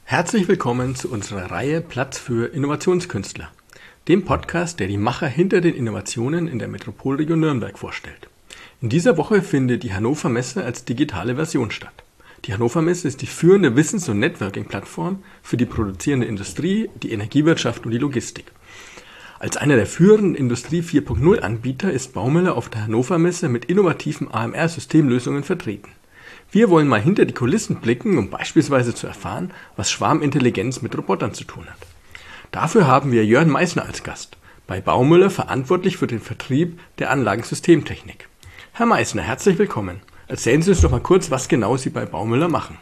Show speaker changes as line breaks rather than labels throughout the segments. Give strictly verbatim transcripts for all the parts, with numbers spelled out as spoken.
Herzlich willkommen zu unserer Reihe Platz für Innovationskünstler, dem Podcast, der die Macher hinter den Innovationen in der Metropolregion Nürnberg vorstellt. In dieser Woche findet die Hannover Messe als digitale Version statt. Die Hannover Messe ist die führende Wissens- und Networking-Plattform für die produzierende Industrie, die Energiewirtschaft und die Logistik. Als einer der führenden Industrie vier Punkt null Anbieter ist Baumüller auf der Hannover Messe mit innovativen A M R-Systemlösungen vertreten. Wir wollen mal hinter die Kulissen blicken, um beispielsweise zu erfahren, was Schwarmintelligenz mit Robotern zu tun hat. Dafür haben wir Jörn Meissner als Gast, bei Baumüller verantwortlich für den Vertrieb der Anlagensystemtechnik. Herr Meissner, herzlich willkommen. Erzählen Sie uns doch mal kurz, was genau Sie bei Baumüller machen.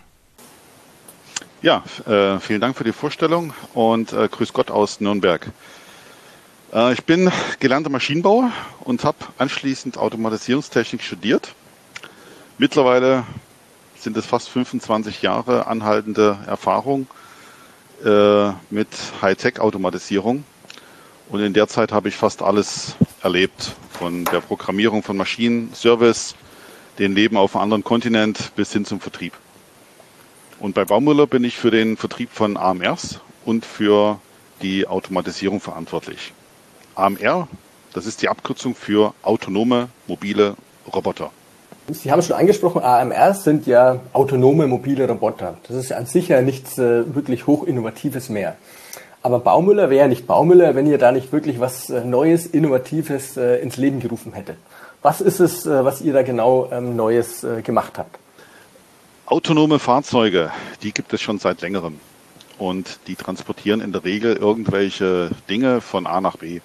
Ja, äh, vielen Dank für die Vorstellung und äh, grüß Gott aus Nürnberg. Äh, ich bin gelernter Maschinenbauer und habe anschließend Automatisierungstechnik studiert. Mittlerweile sind es fast fünfundzwanzig Jahre anhaltende Erfahrung äh, mit Hightech-Automatisierung. Und in der Zeit habe ich fast alles erlebt, von der Programmierung von Maschinen, Service, den Leben auf einem anderen Kontinent bis hin zum Vertrieb. Und bei Baumüller bin ich für den Vertrieb von A M Rs und für die Automatisierung verantwortlich. A M R, das ist die Abkürzung für autonome mobile Roboter.
Sie haben schon angesprochen, A M Rs sind ja autonome mobile Roboter. Das ist an sich ja nichts äh, wirklich hochinnovatives mehr. Aber Baumüller wäre ja nicht Baumüller, wenn ihr da nicht wirklich was äh, Neues, Innovatives äh, ins Leben gerufen hättet. Was ist es, äh, was ihr da genau ähm, Neues äh, gemacht habt?
Autonome Fahrzeuge, die gibt es schon seit längerem. Und die transportieren in der Regel irgendwelche Dinge von A nach B.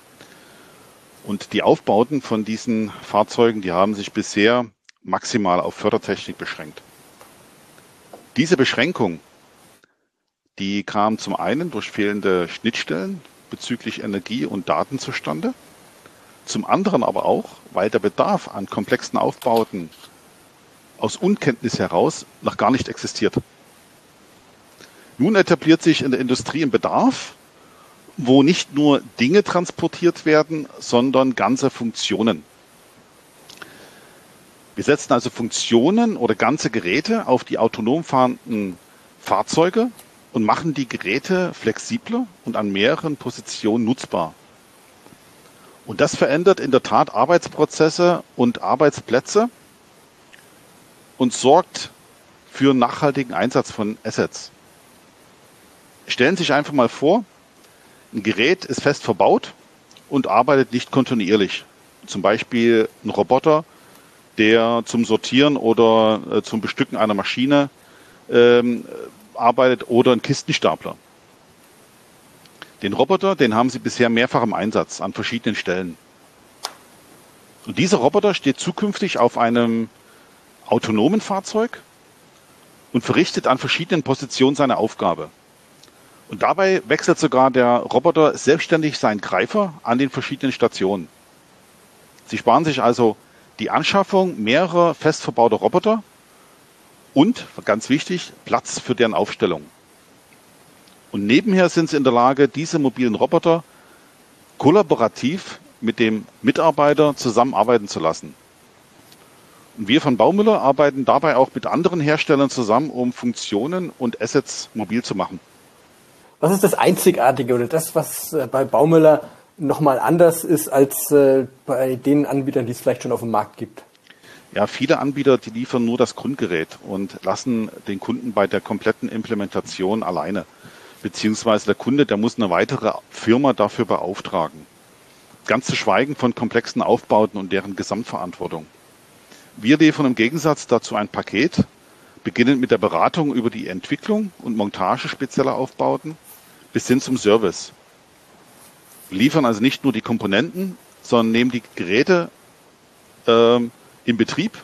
Und die Aufbauten von diesen Fahrzeugen, die haben sich bisher maximal auf Fördertechnik beschränkt. Diese Beschränkung, die kam zum einen durch fehlende Schnittstellen bezüglich Energie und Daten zustande, zum anderen aber auch, weil der Bedarf an komplexen Aufbauten aus Unkenntnis heraus noch gar nicht existiert. Nun etabliert sich in der Industrie ein Bedarf, wo nicht nur Dinge transportiert werden, sondern ganze Funktionen. Wir setzen also Funktionen oder ganze Geräte auf die autonom fahrenden Fahrzeuge und machen die Geräte flexibler und an mehreren Positionen nutzbar. Und das verändert in der Tat Arbeitsprozesse und Arbeitsplätze und sorgt für einen nachhaltigen Einsatz von Assets. Stellen Sie sich einfach mal vor, ein Gerät ist fest verbaut und arbeitet nicht kontinuierlich. Zum Beispiel ein Roboter, der zum Sortieren oder äh, zum Bestücken einer Maschine ähm, arbeitet oder ein Kistenstapler. Den Roboter, den haben Sie bisher mehrfach im Einsatz an verschiedenen Stellen. Und dieser Roboter steht zukünftig auf einem autonomen Fahrzeug und verrichtet an verschiedenen Positionen seine Aufgabe. Und dabei wechselt sogar der Roboter selbstständig seinen Greifer an den verschiedenen Stationen. Sie sparen sich also die Anschaffung mehrerer fest verbauter Roboter und, ganz wichtig, Platz für deren Aufstellung. Und nebenher sind sie in der Lage, diese mobilen Roboter kollaborativ mit dem Mitarbeiter zusammenarbeiten zu lassen. Und wir von Baumüller arbeiten dabei auch mit anderen Herstellern zusammen, um Funktionen und Assets mobil zu machen.
Was ist das Einzigartige oder das, was äh, bei Baumüller nochmal anders ist als äh, bei den Anbietern, die es vielleicht schon auf dem Markt gibt?
Ja, viele Anbieter, die liefern nur das Grundgerät und lassen den Kunden bei der kompletten Implementation alleine. Beziehungsweise der Kunde, der muss eine weitere Firma dafür beauftragen. Ganz zu schweigen von komplexen Aufbauten und deren Gesamtverantwortung. Wir liefern im Gegensatz dazu ein Paket, beginnend mit der Beratung über die Entwicklung und Montage spezieller Aufbauten bis hin zum Service. Wir liefern also nicht nur die Komponenten, sondern nehmen die Geräte ähm, in Betrieb.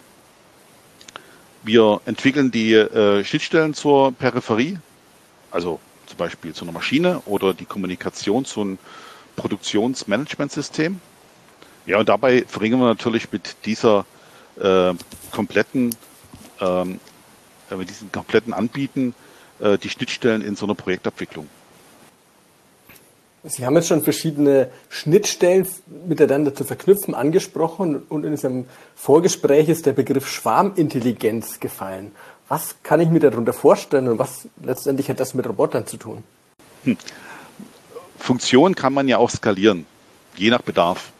Wir entwickeln die äh, Schnittstellen zur Peripherie, also zum Beispiel zu einer Maschine oder die Kommunikation zu einem Produktionsmanagementsystem. Ja, und dabei verringern wir natürlich mit dieser äh, kompletten, ähm, mit diesen kompletten Anbieten äh, die Schnittstellen in so einer Projektabwicklung.
Sie haben jetzt schon verschiedene Schnittstellen miteinander zu verknüpfen angesprochen und in diesem Vorgespräch ist der Begriff Schwarmintelligenz gefallen. Was kann ich mir darunter vorstellen und was letztendlich hat das mit Robotern zu tun?
Hm. Funktion kann man ja auch skalieren, je nach Bedarf.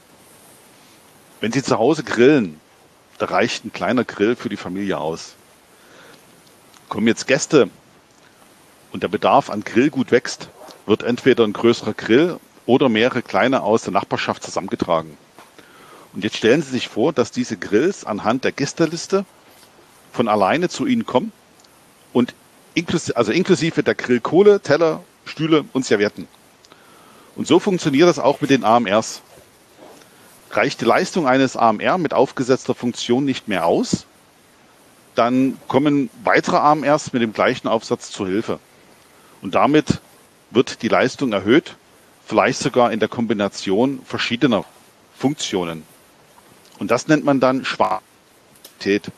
Wenn Sie zu Hause grillen, da reicht ein kleiner Grill für die Familie aus. Kommen jetzt Gäste und der Bedarf an Grillgut wächst, wird entweder ein größerer Grill oder mehrere kleine aus der Nachbarschaft zusammengetragen. Und jetzt stellen Sie sich vor, dass diese Grills anhand der Gästeliste von alleine zu Ihnen kommen und inklusive, also inklusive der Grillkohle, Teller, Stühle und Servietten. Und so funktioniert das auch mit den A M Rs. Reicht die Leistung eines A M R mit aufgesetzter Funktion nicht mehr aus, dann kommen weitere A M Rs mit dem gleichen Aufsatz zur Hilfe. Und damit wird die Leistung erhöht, vielleicht sogar in der Kombination verschiedener Funktionen. Und das nennt man dann Schwarmintelligenz.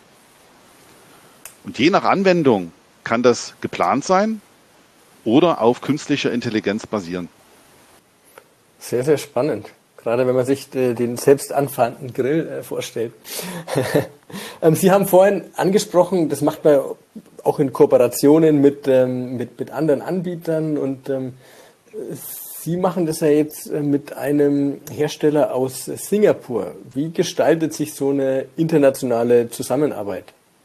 Und je nach Anwendung kann das geplant sein oder auf künstlicher Intelligenz basieren.
Sehr, sehr spannend. Gerade wenn man sich den selbst anfahrenden Grill vorstellt. Sie haben vorhin angesprochen, das macht man auch in Kooperationen mit, mit, mit anderen Anbietern und Sie machen das ja jetzt mit einem Hersteller aus Singapur. Wie gestaltet sich so eine internationale Zusammenarbeit?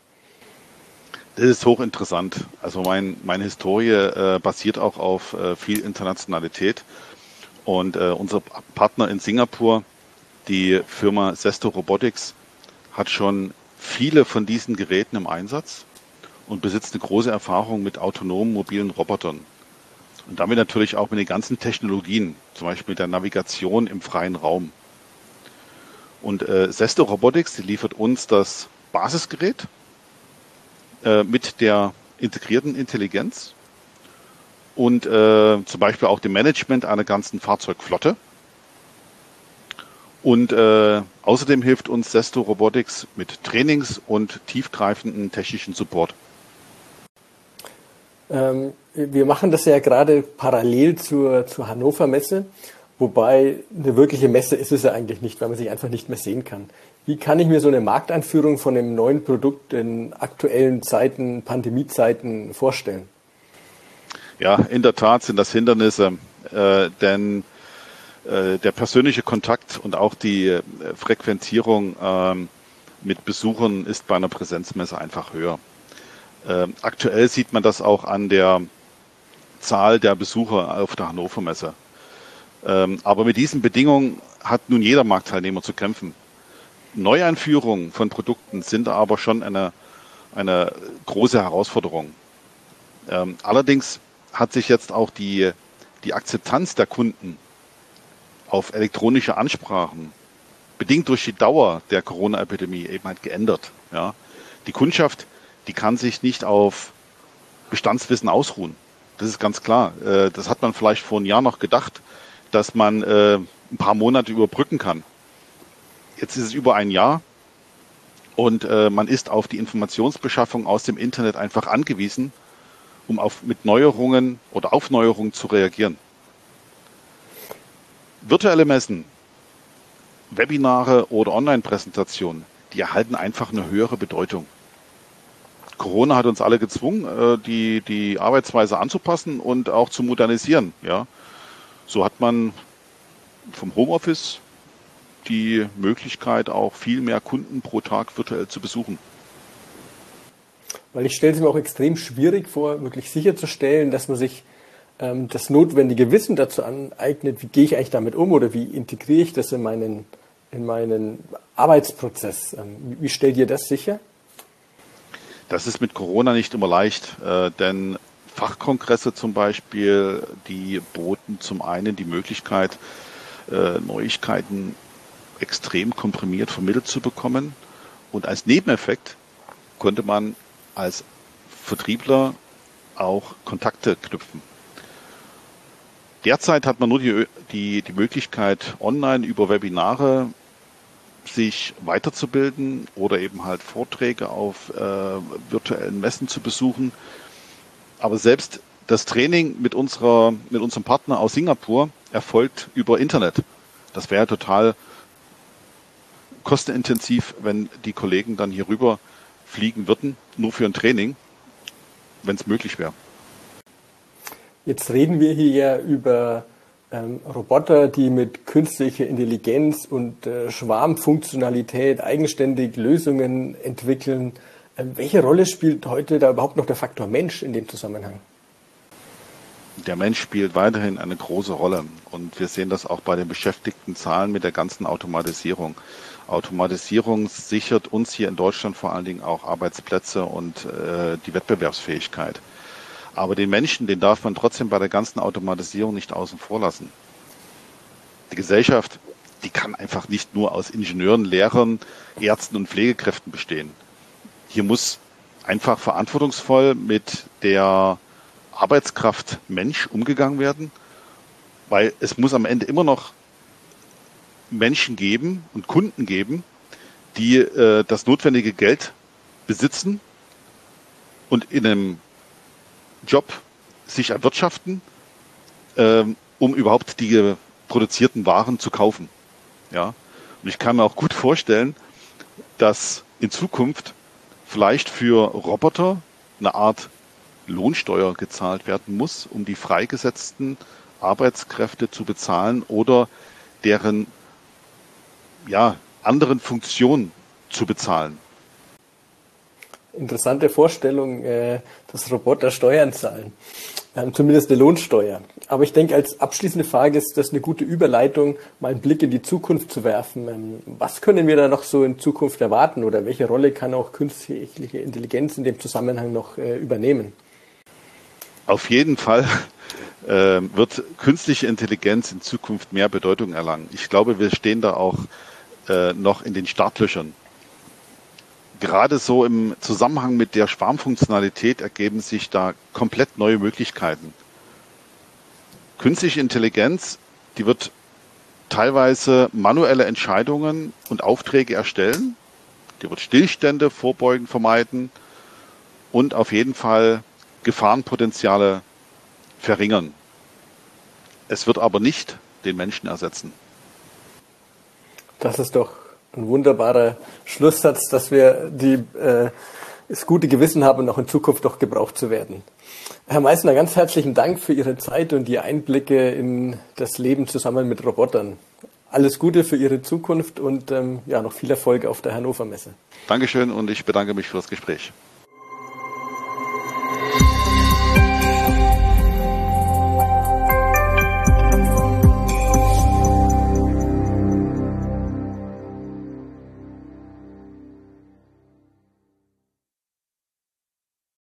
Das ist hochinteressant. Also mein, meine Historie äh, basiert auch auf äh, viel Internationalität. Und äh, unser Partner in Singapur, die Firma Sesto Robotics, hat schon viele von diesen Geräten im Einsatz und besitzt eine große Erfahrung mit autonomen mobilen Robotern. Und damit natürlich auch mit den ganzen Technologien, zum Beispiel mit der Navigation im freien Raum. Und äh, Sesto Robotics, die liefert uns das Basisgerät äh, mit der integrierten Intelligenz und äh, zum Beispiel auch dem Management einer ganzen Fahrzeugflotte. Und äh, außerdem hilft uns Sesto Robotics mit Trainings und tiefgreifenden technischen Support.
Ähm, wir machen das ja gerade parallel zur, zur Hannover Messe, wobei eine wirkliche Messe ist es ja eigentlich nicht, weil man sich einfach nicht mehr sehen kann. Wie kann ich mir so eine Markteinführung von einem neuen Produkt in aktuellen Zeiten, Pandemiezeiten vorstellen?
Ja, in der Tat sind das Hindernisse, äh, denn äh, der persönliche Kontakt und auch die äh, Frequentierung äh, mit Besuchern ist bei einer Präsenzmesse einfach höher. Äh, aktuell sieht man das auch an der Zahl der Besucher auf der Hannover Messe. Ähm, aber mit diesen Bedingungen hat nun jeder Marktteilnehmer zu kämpfen. Neueinführungen von Produkten sind aber schon eine, eine große Herausforderung. Ähm, allerdings hat sich jetzt auch die, die Akzeptanz der Kunden auf elektronische Ansprachen, bedingt durch die Dauer der Corona-Epidemie, eben halt geändert. Ja. Die Kundschaft, die kann sich nicht auf Bestandswissen ausruhen. Das ist ganz klar. Äh, das hat man vielleicht vor einem Jahr noch gedacht, dass man äh, ein paar Monate überbrücken kann. Jetzt ist es über ein Jahr und äh, man ist auf die Informationsbeschaffung aus dem Internet einfach angewiesen, um auf, mit Neuerungen oder auf Neuerungen zu reagieren. Virtuelle Messen, Webinare oder Online-Präsentationen, die erhalten einfach eine höhere Bedeutung. Corona hat uns alle gezwungen, die, die Arbeitsweise anzupassen und auch zu modernisieren. Ja. So hat man vom Homeoffice die Möglichkeit, auch viel mehr Kunden pro Tag virtuell zu besuchen.
Weil ich stelle es mir auch extrem schwierig vor, wirklich sicherzustellen, dass man sich ähm, das notwendige Wissen dazu aneignet, wie gehe ich eigentlich damit um oder wie integriere ich das in meinen, in meinen Arbeitsprozess. Ähm, wie, wie stellt ihr das sicher?
Das ist mit Corona nicht immer leicht, äh, denn Fachkongresse zum Beispiel, die boten zum einen die Möglichkeit, äh, Neuigkeiten extrem komprimiert vermittelt zu bekommen und als Nebeneffekt konnte man als Vertriebler auch Kontakte knüpfen. Derzeit hat man nur die, die, die Möglichkeit, online über Webinare sich weiterzubilden oder eben halt Vorträge auf äh, virtuellen Messen zu besuchen. Aber selbst Das Training mit unserer, mit unserem Partner aus Singapur erfolgt über Internet. Das wäre total kostenintensiv, wenn die Kollegen dann hier rüber fliegen würden, nur für ein Training, wenn es möglich wäre.
Jetzt reden wir hier ja über ähm, Roboter, die mit künstlicher Intelligenz und äh, Schwarmfunktionalität eigenständig Lösungen entwickeln. Ähm, welche Rolle spielt heute da überhaupt noch der Faktor Mensch in dem Zusammenhang?
Der Mensch spielt weiterhin eine große Rolle und wir sehen das auch bei den Beschäftigtenzahlen mit der ganzen Automatisierung. Automatisierung sichert uns hier in Deutschland vor allen Dingen auch Arbeitsplätze und äh, die Wettbewerbsfähigkeit. Aber den Menschen, den darf man trotzdem bei der ganzen Automatisierung nicht außen vor lassen. Die Gesellschaft, die kann einfach nicht nur aus Ingenieuren, Lehrern, Ärzten und Pflegekräften bestehen. Hier muss einfach verantwortungsvoll mit der Arbeitskraft Mensch umgegangen werden, weil es muss am Ende immer noch Menschen geben und Kunden geben, die äh, das notwendige Geld besitzen und in einem Job sich erwirtschaften, äh, um überhaupt die produzierten Waren zu kaufen. Ja? Und ich kann mir auch gut vorstellen, dass in Zukunft vielleicht für Roboter eine Art Lohnsteuer gezahlt werden muss, um die freigesetzten Arbeitskräfte zu bezahlen oder deren ja, anderen Funktionen zu bezahlen.
Interessante Vorstellung, dass Roboter Steuern zahlen, zumindest eine Lohnsteuer. Aber ich denke, als abschließende Frage ist das eine gute Überleitung, mal einen Blick in die Zukunft zu werfen. Was können wir da noch so in Zukunft erwarten oder welche Rolle kann auch künstliche Intelligenz in dem Zusammenhang noch übernehmen?
Auf jeden Fall äh, wird künstliche Intelligenz in Zukunft mehr Bedeutung erlangen. Ich glaube, wir stehen da auch äh, noch in den Startlöchern. Gerade so im Zusammenhang mit der Schwarmfunktionalität ergeben sich da komplett neue Möglichkeiten. Künstliche Intelligenz, die wird teilweise manuelle Entscheidungen und Aufträge erstellen, die wird Stillstände vorbeugen, vermeiden und auf jeden Fall Gefahrenpotenziale verringern. Es wird aber nicht den Menschen ersetzen.
Das ist doch ein wunderbarer Schlusssatz, dass wir die, äh, das gute Gewissen haben, noch in Zukunft noch gebraucht zu werden. Herr Meissner, ganz herzlichen Dank für Ihre Zeit und die Einblicke in das Leben zusammen mit Robotern. Alles Gute für Ihre Zukunft und ähm, ja, noch viel Erfolg auf der Hannover Messe.
Dankeschön und ich bedanke mich für das Gespräch.